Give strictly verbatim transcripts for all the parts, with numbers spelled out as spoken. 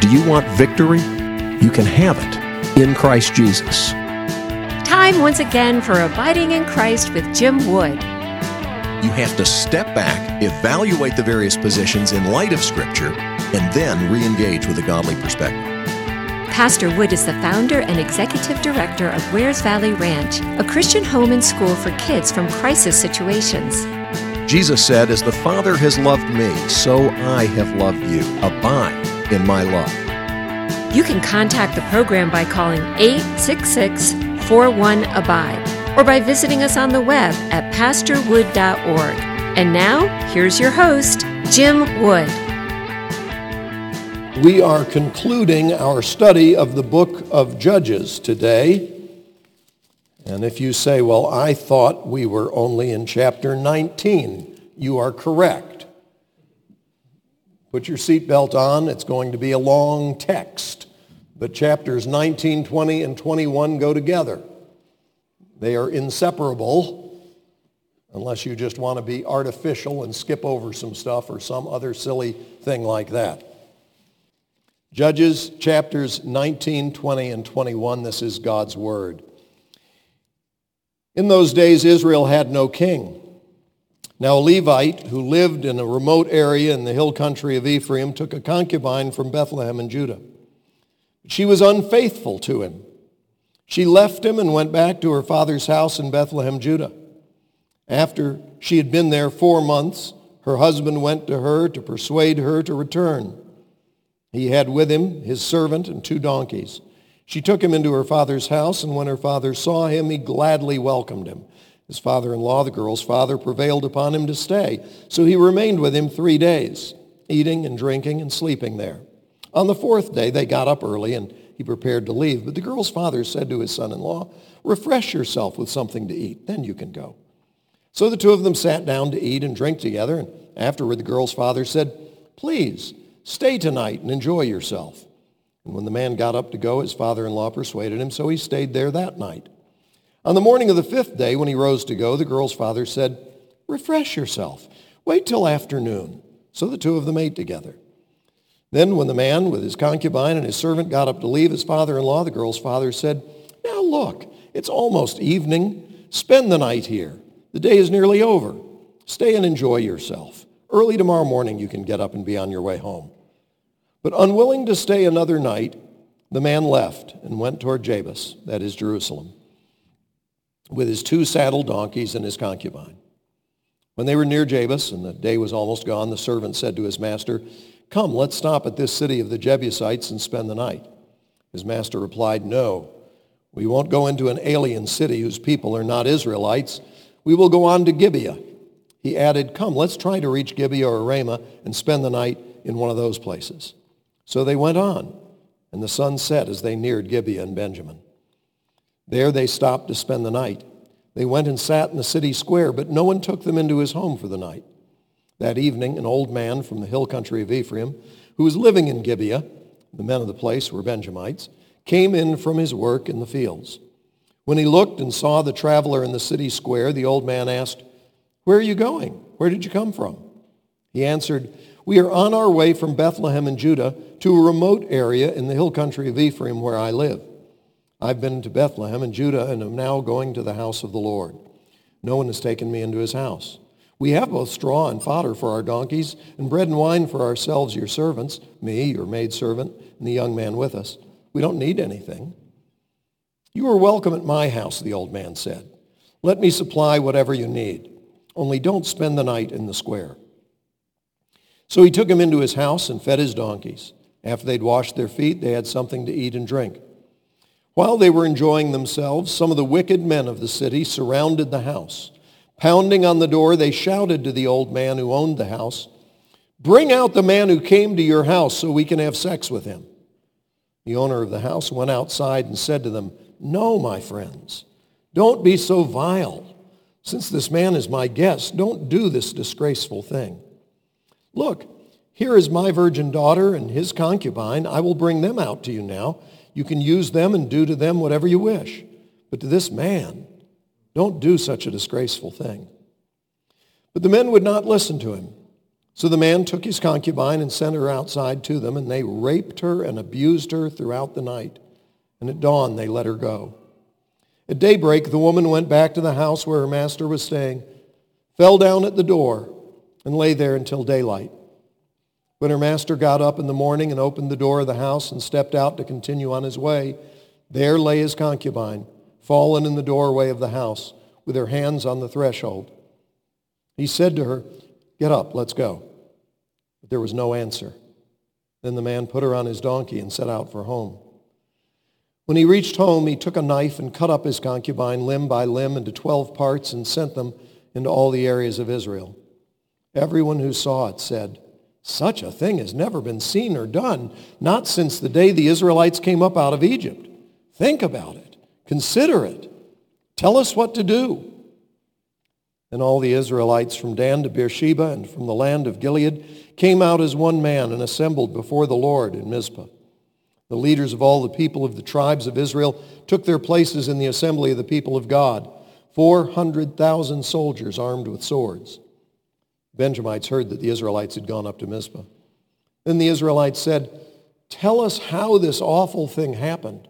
Do you want victory? You can have it in Christ Jesus. Time once again for Abiding in Christ with Jim Wood. You have to step back, evaluate the various positions in light of Scripture, and then re-engage with a godly perspective. Pastor Wood is the founder and executive director of Wares Valley Ranch, a Christian home and school for kids from crisis situations. Jesus said, "As the Father has loved me, so I have loved you. Abide in my love." You can contact the program by calling eight six six, four one, abide or by visiting us on the web at pastor wood dot org. And now, here's your host, Jim Wood. We are concluding our study of the book of Judges today. And if you say, well, I thought we were only in chapter nineteen, you are correct. Put your seatbelt on. It's going to be a long text. But chapters nineteen, twenty, and twenty-one go together. They are inseparable, unless you just want to be artificial and skip over some stuff or some other silly thing like that. Judges chapters nineteen, twenty, and twenty-one, this is God's word. In those days, Israel had no king. Now a Levite who lived in a remote area in the hill country of Ephraim took a concubine from Bethlehem in Judah. She was unfaithful to him. She left him and went back to her father's house in Bethlehem, Judah. After she had been there four months, her husband went to her to persuade her to return. He had with him his servant and two donkeys. She took him into her father's house, and when her father saw him, he gladly welcomed him. His father-in-law, the girl's father, prevailed upon him to stay. So he remained with him three days, eating and drinking and sleeping there. On the fourth day, they got up early, and he prepared to leave. But the girl's father said to his son-in-law, "Refresh yourself with something to eat, then you can go." So the two of them sat down to eat and drink together, and afterward the girl's father said, "Please, stay tonight and enjoy yourself." And when the man got up to go, his father-in-law persuaded him, so he stayed there that night. On the morning of the fifth day, when he rose to go, the girl's father said, "Refresh yourself. Wait till afternoon." So the two of them ate together. Then when the man with his concubine and his servant got up to leave his father-in-law, the girl's father said, "Now look, it's almost evening. Spend the night here. The day is nearly over. Stay and enjoy yourself. Early tomorrow morning you can get up and be on your way home." But unwilling to stay another night, the man left and went toward Jabus, that is Jerusalem, with his two saddled donkeys and his concubine. When they were near Jabus and the day was almost gone, the servant said to his master, "Come, let's stop at this city of the Jebusites and spend the night." His master replied, "No, we won't go into an alien city whose people are not Israelites. We will go on to Gibeah." He added, "Come, let's try to reach Gibeah or Ramah and spend the night in one of those places." So they went on, and the sun set as they neared Gibeah and Benjamin. There they stopped to spend the night. They went and sat in the city square, but no one took them into his home for the night. That evening, an old man from the hill country of Ephraim, who was living in Gibeah, the men of the place were Benjamites, came in from his work in the fields. When he looked and saw the traveler in the city square, the old man asked, "Where are you going? Where did you come from?" He answered, "We are on our way from Bethlehem in Judah to a remote area in the hill country of Ephraim where I live. I've been to Bethlehem in Judah and am now going to the house of the Lord. No one has taken me into his house. We have both straw and fodder for our donkeys and bread and wine for ourselves, your servants, me, your maidservant, and the young man with us. We don't need anything." "You are welcome at my house," the old man said. "Let me supply whatever you need. Only don't spend the night in the square." So he took him into his house and fed his donkeys. After they'd washed their feet, they had something to eat and drink. While they were enjoying themselves, some of the wicked men of the city surrounded the house. Pounding on the door, they shouted to the old man who owned the house, "Bring out the man who came to your house so we can have sex with him." The owner of the house went outside and said to them, "No, my friends, don't be so vile. Since this man is my guest, don't do this disgraceful thing. Look, here is my virgin daughter and his concubine. I will bring them out to you now. You can use them and do to them whatever you wish. But to this man, don't do such a disgraceful thing." But the men would not listen to him. So the man took his concubine and sent her outside to them, and they raped her and abused her throughout the night. And at dawn they let her go. At daybreak the woman went back to the house where her master was staying, fell down at the door, and lay there until daylight. When her master got up in the morning and opened the door of the house and stepped out to continue on his way, there lay his concubine, fallen in the doorway of the house, with her hands on the threshold. He said to her, "Get up, let's go." But there was no answer. Then the man put her on his donkey and set out for home. When he reached home, he took a knife and cut up his concubine limb by limb into twelve parts and sent them into all the areas of Israel. Everyone who saw it said, "Such a thing has never been seen or done, not since the day the Israelites came up out of Egypt. Think about it. Consider it. Tell us what to do." And all the Israelites from Dan to Beersheba and from the land of Gilead came out as one man and assembled before the Lord in Mizpah. The leaders of all the people of the tribes of Israel took their places in the assembly of the people of God, four hundred thousand soldiers armed with swords. Benjamites heard that the Israelites had gone up to Mizpah. Then the Israelites said, "Tell us how this awful thing happened."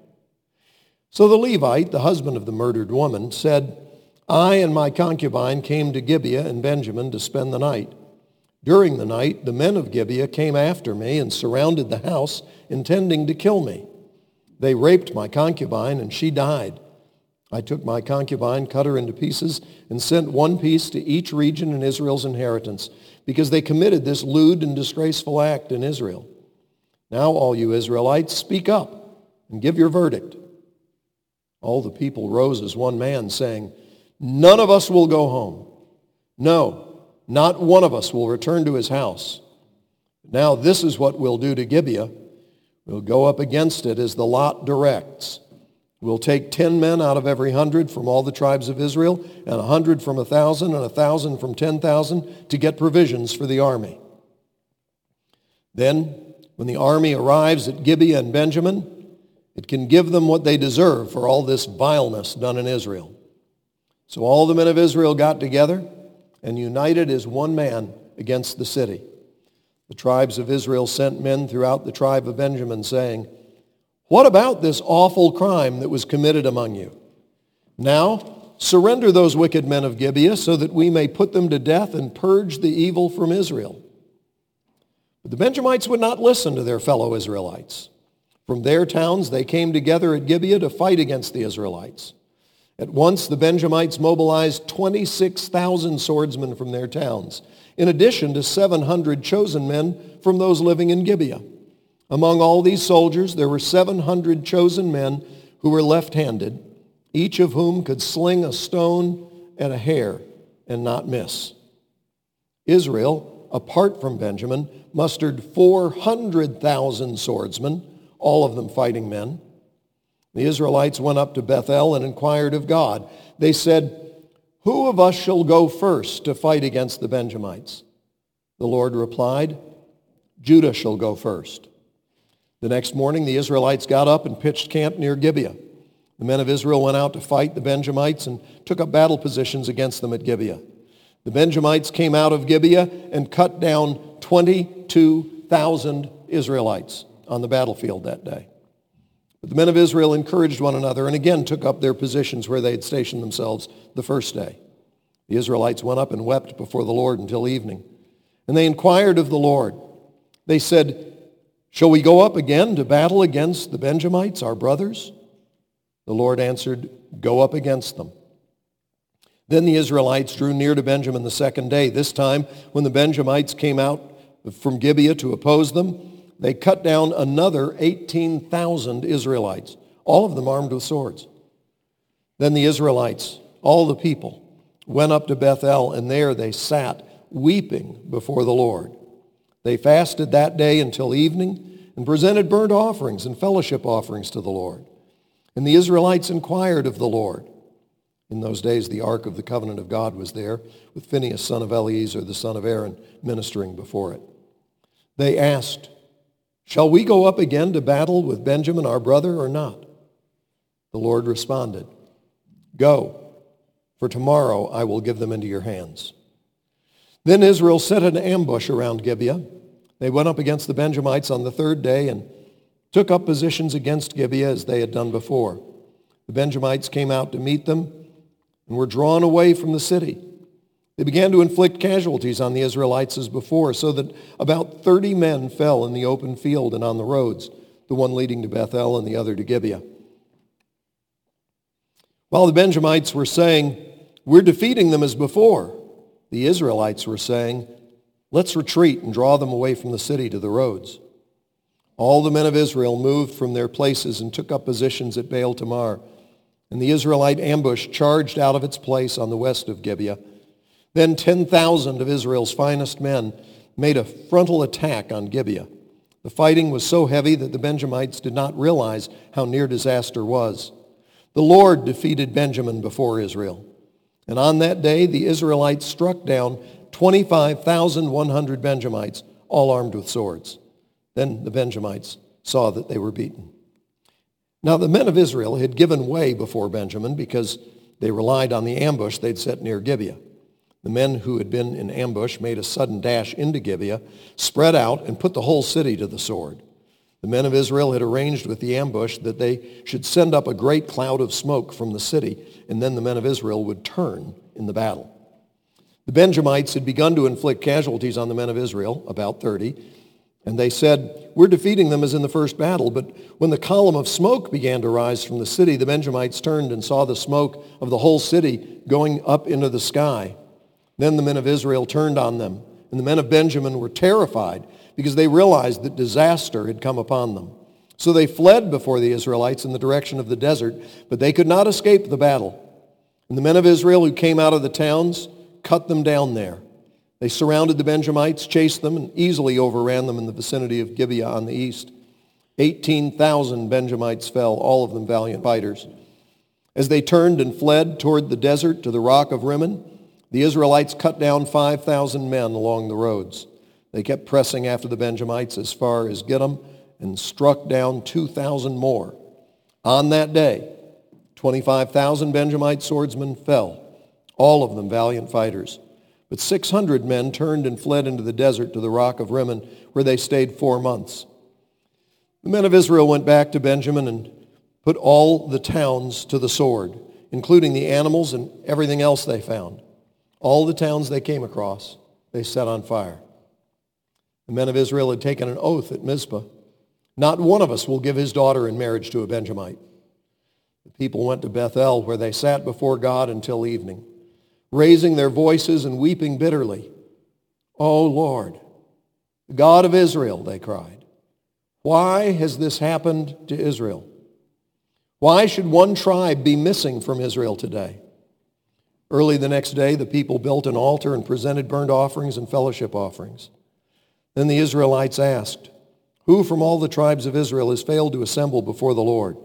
So the Levite, the husband of the murdered woman, said, "I and my concubine came to Gibeah in Benjamin to spend the night. During the night, the men of Gibeah came after me and surrounded the house, intending to kill me. They raped my concubine, and she died. I took my concubine, cut her into pieces, and sent one piece to each region in Israel's inheritance, because they committed this lewd and disgraceful act in Israel. Now, all you Israelites, speak up and give your verdict." All the people rose as one man, saying, "None of us will go home. No, not one of us will return to his house. Now this is what we'll do to Gibeah. We'll go up against it as the lot directs. We'll take ten men out of every hundred from all the tribes of Israel, and a hundred from a thousand, and a thousand from ten thousand, to get provisions for the army. Then, when the army arrives at Gibeah and Benjamin, it can give them what they deserve for all this vileness done in Israel." So all the men of Israel got together and united as one man against the city. The tribes of Israel sent men throughout the tribe of Benjamin, saying, "What about this awful crime that was committed among you? Now surrender those wicked men of Gibeah so that we may put them to death and purge the evil from Israel." But the Benjamites would not listen to their fellow Israelites. From their towns they came together at Gibeah to fight against the Israelites. At once the Benjamites mobilized twenty-six thousand swordsmen from their towns, in addition to seven hundred chosen men from those living in Gibeah. Among all these soldiers there were seven hundred chosen men who were left-handed, each of whom could sling a stone at a hair and not miss. Israel, apart from Benjamin, mustered four hundred thousand swordsmen, all of them fighting men. The Israelites went up to Bethel and inquired of God. They said, "Who of us shall go first to fight against the Benjamites?" The Lord replied, "Judah shall go first." The next morning the Israelites got up and pitched camp near Gibeah. The men of Israel went out to fight the Benjamites and took up battle positions against them at Gibeah. The Benjamites came out of Gibeah and cut down twenty-two thousand Israelites on the battlefield that day. But the men of Israel encouraged one another and again took up their positions where they had stationed themselves the first day. The Israelites went up and wept before the Lord until evening. And they inquired of the Lord. They said, "Shall we go up again to battle against the Benjamites, our brothers?" The Lord answered, "Go up against them." Then the Israelites drew near to Benjamin the second day. This time, when the Benjamites came out from Gibeah to oppose them, they cut down another eighteen thousand Israelites, all of them armed with swords. Then the Israelites, all the people, went up to Bethel, and there they sat, weeping before the Lord. They fasted that day until evening and presented burnt offerings and fellowship offerings to the Lord. And the Israelites inquired of the Lord. In those days the ark of the covenant of God was there, with Phinehas, son of Eleazar, the son of Aaron, ministering before it. They asked, "Shall we go up again to battle with Benjamin our brother or not?" The Lord responded, "Go, for tomorrow I will give them into your hands." Then Israel set an ambush around Gibeah. They went up against the Benjamites on the third day and took up positions against Gibeah as they had done before. The Benjamites came out to meet them and were drawn away from the city. They began to inflict casualties on the Israelites as before, so that about thirty men fell in the open field and on the roads, the one leading to Bethel and the other to Gibeah. While the Benjamites were saying, "We're defeating them as before," the Israelites were saying, "Let's retreat and draw them away from the city to the roads." All the men of Israel moved from their places and took up positions at Baal Tamar, and the Israelite ambush charged out of its place on the west of Gibeah. Then ten thousand of Israel's finest men made a frontal attack on Gibeah. The fighting was so heavy that the Benjamites did not realize how near disaster was. The Lord defeated Benjamin before Israel. And on that day, the Israelites struck down twenty-five thousand one hundred Benjamites, all armed with swords. Then the Benjamites saw that they were beaten. Now the men of Israel had given way before Benjamin because they relied on the ambush they'd set near Gibeah. The men who had been in ambush made a sudden dash into Gibeah, spread out, and put the whole city to the sword. The men of Israel had arranged with the ambush that they should send up a great cloud of smoke from the city, and then the men of Israel would turn in the battle. The Benjamites had begun to inflict casualties on the men of Israel, about thirty, and they said, "We're defeating them as in the first battle." But when the column of smoke began to rise from the city, the Benjamites turned and saw the smoke of the whole city going up into the sky. Then the men of Israel turned on them, and the men of Benjamin were terrified because they realized that disaster had come upon them. So they fled before the Israelites in the direction of the desert, but they could not escape the battle. And the men of Israel who came out of the towns cut them down there. They surrounded the Benjamites, chased them, and easily overran them in the vicinity of Gibeah on the east. Eighteen thousand Benjamites fell, all of them valiant fighters. As they turned and fled toward the desert to the rock of Rimmon, the Israelites cut down five thousand men along the roads. They kept pressing after the Benjamites as far as Gittim and struck down two thousand more. On that day, twenty-five thousand Benjamite swordsmen fell, all of them valiant fighters. But six hundred men turned and fled into the desert to the rock of Rimmon, where they stayed four months. The men of Israel went back to Benjamin and put all the towns to the sword, including the animals and everything else they found. All the towns they came across, they set on fire. The men of Israel had taken an oath at Mizpah. Not one of us will give his daughter in marriage to a Benjamite. The people went to Bethel, where they sat before God until evening, raising their voices and weeping bitterly. "O Lord, the God of Israel," they cried, "why has this happened to Israel? Why should one tribe be missing from Israel today?" Early the next day, the people built an altar and presented burnt offerings and fellowship offerings. Then the Israelites asked, "Who from all the tribes of Israel has failed to assemble before the Lord?"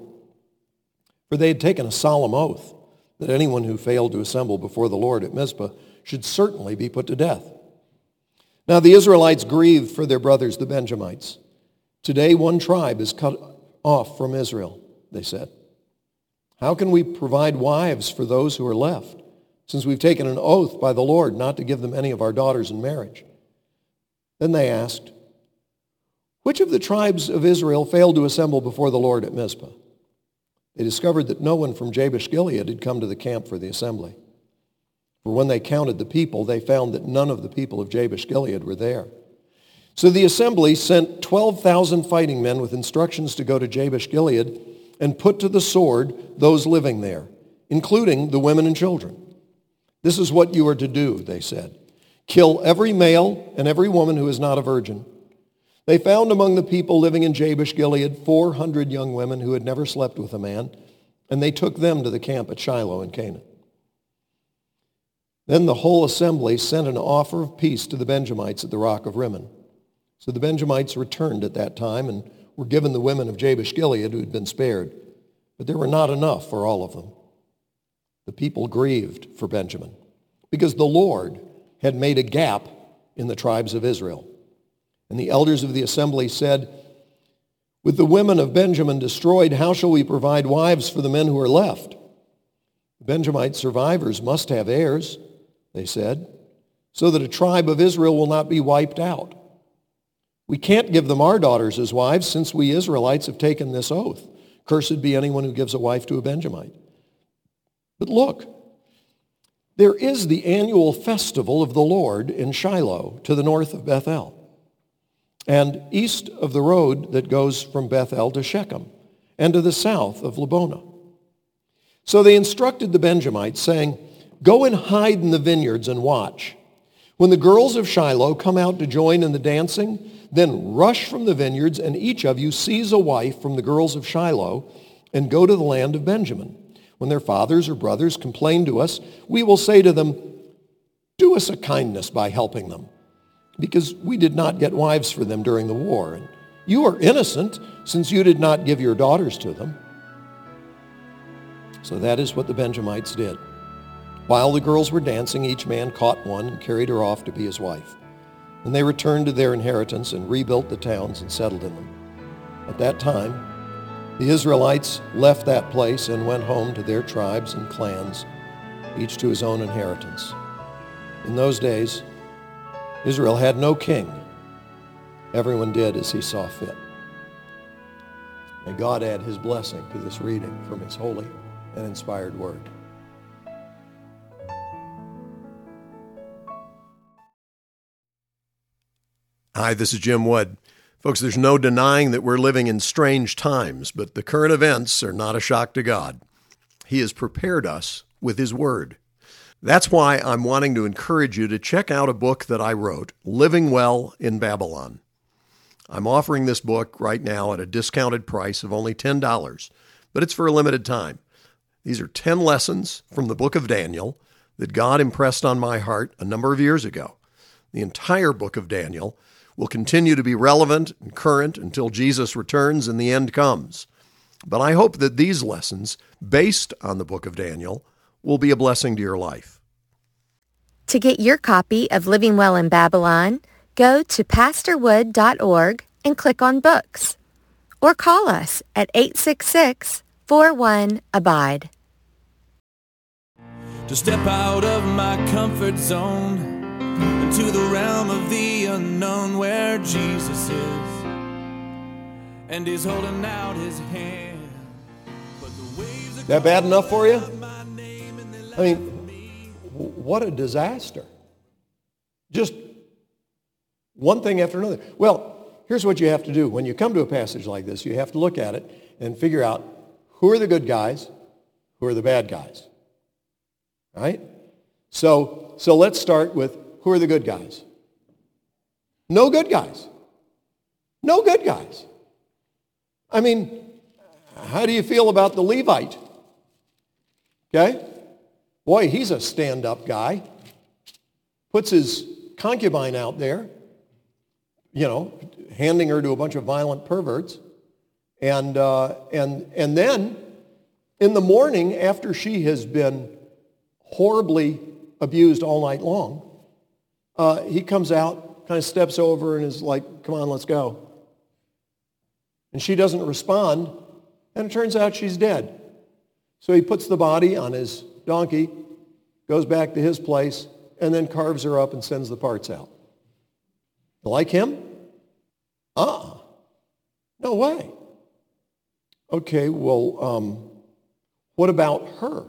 For they had taken a solemn oath that anyone who failed to assemble before the Lord at Mizpah should certainly be put to death. Now the Israelites grieved for their brothers, the Benjamites. "Today one tribe is cut off from Israel," they said. "How can we provide wives for those who are left, since we've taken an oath by the Lord not to give them any of our daughters in marriage?" Then they asked, "Which of the tribes of Israel failed to assemble before the Lord at Mizpah?" They discovered that no one from Jabesh-Gilead had come to the camp for the assembly. For when they counted the people, they found that none of the people of Jabesh-Gilead were there. So the assembly sent twelve thousand fighting men with instructions to go to Jabesh-Gilead and put to the sword those living there, including the women and children. "This is what you are to do," they said. "Kill every male and every woman who is not a virgin." They found among the people living in Jabesh-Gilead four hundred young women who had never slept with a man, and they took them to the camp at Shiloh in Canaan. Then the whole assembly sent an offer of peace to the Benjamites at the rock of Rimmon. So the Benjamites returned at that time and were given the women of Jabesh-Gilead who had been spared, but there were not enough for all of them. The people grieved for Benjamin because the Lord had made a gap in the tribes of Israel. And the elders of the assembly said, "With the women of Benjamin destroyed, how shall we provide wives for the men who are left? The Benjamite survivors must have heirs," they said. so that a tribe of Israel will not be wiped out. We can't give them our daughters as wives, since we Israelites have taken this oath. Cursed be anyone who gives a wife to a Benjamite. But look, there is the annual festival of the Lord in Shiloh, to the north of Bethel, and east of the road that goes from Bethel to Shechem, and to the south of Lebonah. So they instructed the Benjamites, saying, "Go and hide in the vineyards and watch. When the girls of Shiloh come out to join in the dancing, then rush from the vineyards, and each of you seize a wife from the girls of Shiloh, and go to the land of Benjamin. When their fathers or brothers complain to us, we will say to them, 'Do us a kindness by helping them, because we did not get wives for them during the war. And you are innocent, since you did not give your daughters to them.'" So that is what the Benjamites did. While the girls were dancing, each man caught one and carried her off to be his wife. And they returned to their inheritance and rebuilt the towns and settled in them. At that time, the Israelites left that place and went home to their tribes and clans, each to his own inheritance. In those days, Israel had no king. Everyone did as he saw fit. May God add his blessing to this reading from his holy and inspired word. Hi, this is Jim Wood. Folks, there's no denying that we're living in strange times, but the current events are not a shock to God. He has prepared us with his word. That's why I'm wanting to encourage you to check out a book that I wrote, Living Well in Babylon. I'm offering this book right now at a discounted price of only ten dollars, but it's for a limited time. These are ten lessons from the book of Daniel that God impressed on my heart a number of years ago. The entire book of Daniel will continue to be relevant and current until Jesus returns and the end comes. But I hope that these lessons, based on the book of Daniel, will be a blessing to your life. To get your copy of Living Well in Babylon, go to pastor wood dot org and click on Books. Or call us at eight six six, four one, abide. To step out of my comfort zone into the realm of the unknown, where Jesus is, and he's holding out his hand. But the waves are That bad enough for you? my name and they I mean, w- what a disaster. Just one thing after another. Well, here's what you have to do. When you come to a passage like this, you have to look at it and figure out who are the good guys, who are the bad guys. Right? So, so let's start with who are the good guys? No good guys. No good guys. I mean, how do you feel about the Levite? Okay? Boy, he's a stand-up guy. Puts his concubine out there, you know, handing her to a bunch of violent perverts. And, uh, and, and then, in the morning, after she has been horribly abused all night long, uh, he comes out, kind of steps over and is like, "Come on, let's go." And she doesn't respond, and it turns out she's dead. So he puts the body on his donkey, goes back to his place, and then carves her up and sends the parts out. You like him? Uh-uh. No way. Okay, well, um, what about her?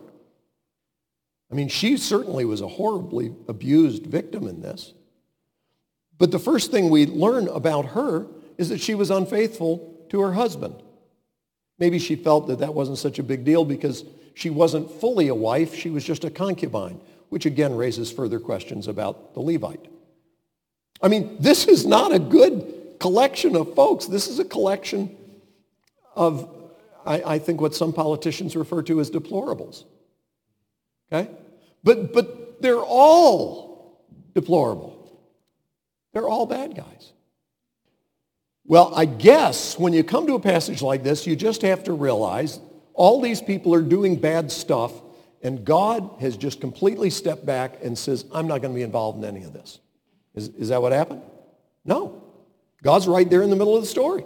I mean, she certainly was a horribly abused victim in this. But the first thing we learn about her is that she was unfaithful to her husband. Maybe she felt that that wasn't such a big deal because she wasn't fully a wife, she was just a concubine, which again raises further questions about the Levite. I mean, this is not a good collection of folks. This is a collection of, I, I think, what some politicians refer to as deplorables. Okay? But, but they're all deplorable. They're all bad guys. Well, I guess when you come to a passage like this, you just have to realize all these people are doing bad stuff, and God has just completely stepped back and says, "I'm not going to be involved in any of this." Is, is that what happened? No. God's right there in the middle of the story.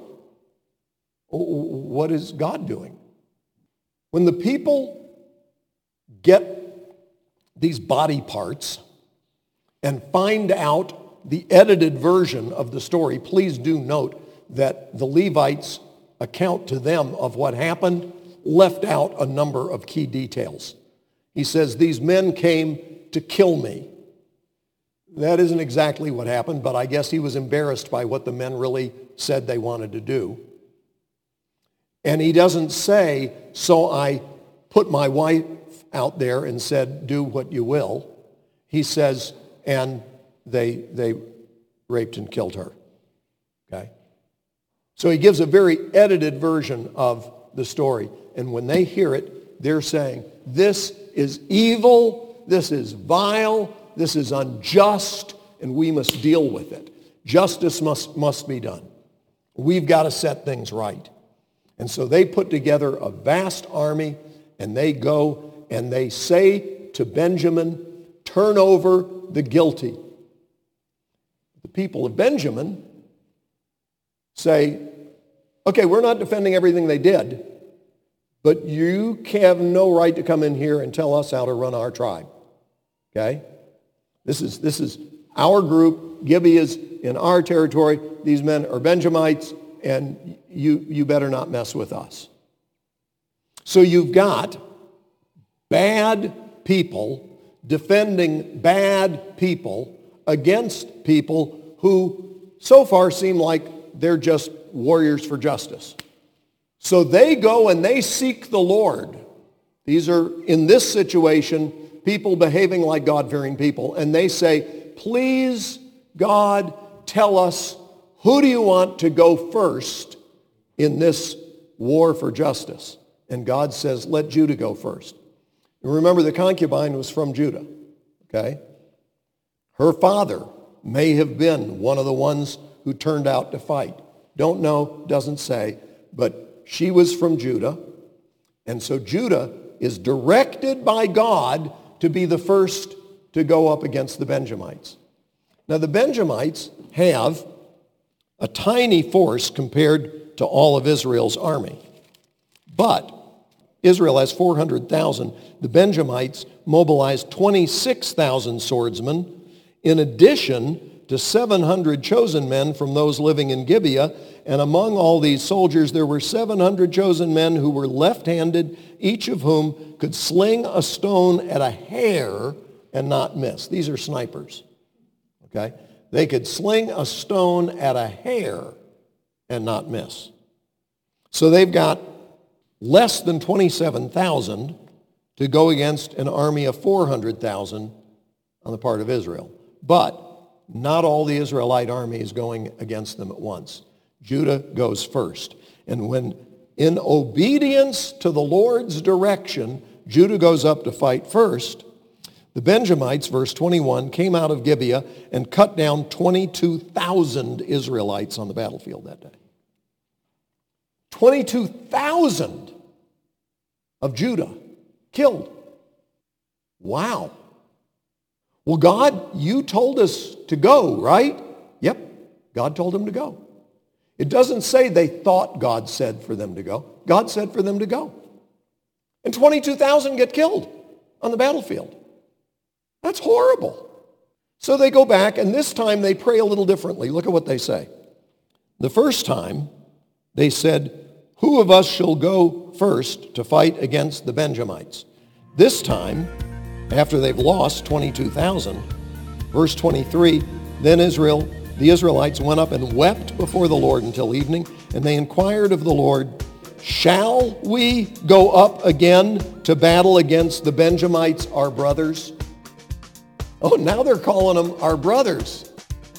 What is God doing? When the people get these body parts and find out the edited version of the story, please do note that the Levites' account to them of what happened left out a number of key details. He says, these men came to kill me. That isn't exactly what happened, but I guess he was embarrassed by what the men really said they wanted to do. And he doesn't say, so I put my wife out there and said, do what you will. He says, and they they raped and killed her. Okay? So he gives a very edited version of the story. And when they hear it, they're saying, this is evil, this is vile, this is unjust, and we must deal with it. Justice must, must be done. We've got to set things right. And so they put together a vast army, and they go and they say to Benjamin, turn over the guilty. The people of Benjamin say, okay, we're not defending everything they did, but you have no right to come in here and tell us how to run our tribe. Okay? This is, this is our group. Gibeah's in our territory. These men are Benjamites, and you, you better not mess with us. So you've got bad people defending bad people against people who so far seem like they're just warriors for justice. So they go and they seek the Lord. These are, in this situation, people behaving like God-fearing people. And they say, please, God, tell us, who do you want to go first in this war for justice? And God says, let Judah go first. And remember, the concubine was from Judah, okay? Her father may have been one of the ones who turned out to fight. Don't know, doesn't say, but she was from Judah. And so Judah is directed by God to be the first to go up against the Benjamites. Now, the Benjamites have a tiny force compared to all of Israel's army. But Israel has four hundred thousand. The Benjamites mobilized twenty-six thousand swordsmen, in addition to seven hundred chosen men from those living in Gibeah. And among all these soldiers, there were seven hundred chosen men who were left-handed, each of whom could sling a stone at a hair and not miss. These are snipers, okay? They could sling a stone at a hair and not miss. So they've got less than twenty-seven thousand to go against an army of four hundred thousand on the part of Israel. But not all the Israelite army is going against them at once. Judah goes first. And when, in obedience to the Lord's direction, Judah goes up to fight first, the Benjamites, verse twenty-one, came out of Gibeah and cut down twenty-two thousand Israelites on the battlefield that day. twenty-two thousand of Judah killed. Wow. Well, God, you told us to go, right? Yep, God told them to go. It doesn't say they thought God said for them to go. God said for them to go. And twenty-two thousand get killed on the battlefield. That's horrible. So they go back, and this time they pray a little differently. Look at what they say. The first time, they said, who of us shall go first to fight against the Benjamites? This time, after they've lost twenty-two thousand, verse twenty-three, then Israel, the Israelites went up and wept before the Lord until evening, and they inquired of the Lord, shall we go up again to battle against the Benjamites, our brothers? Oh, now they're calling them our brothers.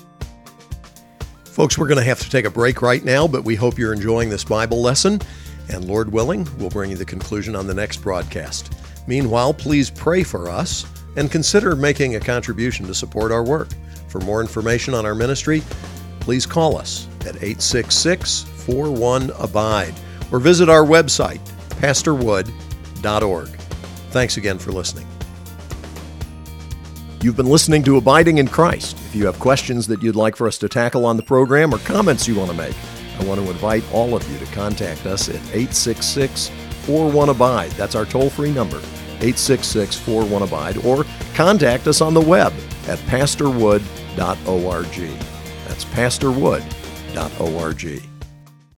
Folks, we're going to have to take a break right now, but we hope you're enjoying this Bible lesson. And Lord willing, we'll bring you the conclusion on the next broadcast. Meanwhile, please pray for us and consider making a contribution to support our work. For more information on our ministry, please call us at eight six six, four one, abide or visit our website, pastor wood dot org. Thanks again for listening. You've been listening to Abiding in Christ. If you have questions that you'd like for us to tackle on the program or comments you want to make, I want to invite all of you to contact us at eight six six, four one, abide. That's our toll-free number, eight six six, four one, abide, or contact us on the web at pastor wood dot org. That's pastor wood dot org.